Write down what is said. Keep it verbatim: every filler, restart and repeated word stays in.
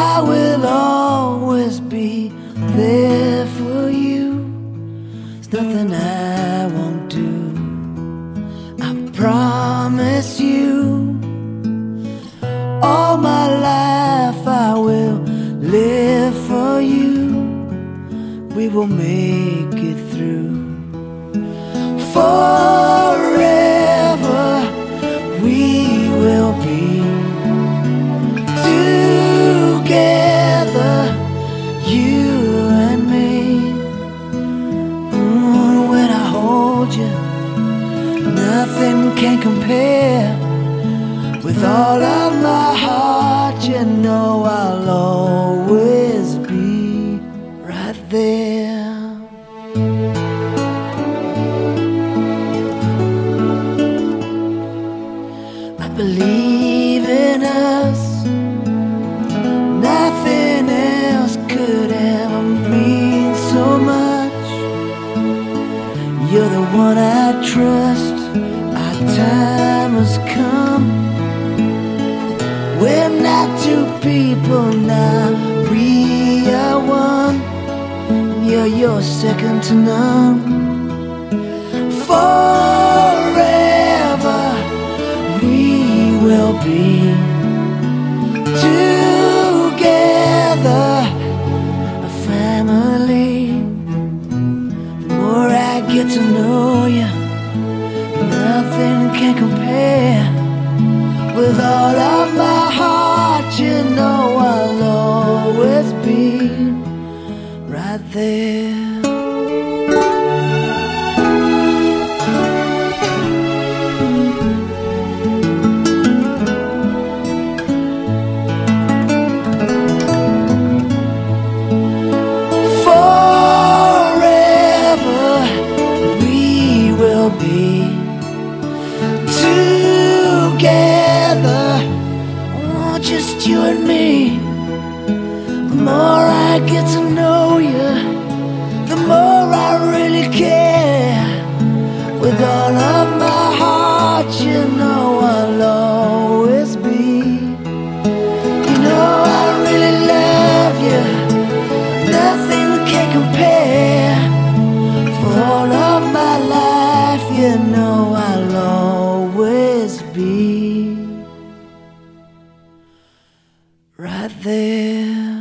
I will always be there for you. There's nothing I won't do, I promise you. All my life I will live for you. We will make it through. Forever we will be together, you and me. Mm, when I hold you, nothing can compare. With all of my heart, you know I'll always be right there. I believe in us. Nothing else could ever mean so much. You're the one I trust. Our time has come. We're not two people now, we are one. Yeah, you're second to none. Forever we will be together, a family. The more I get to know you, nothing can compare. With all of my heart, you know I'll always be right there. Forever we will be together, oh, just you and me. The more I get to know you, the more I really care. With all of my heart, you know I'll always be. You know I really love you, nothing can compare. For all of my life, you know I'll always be right there.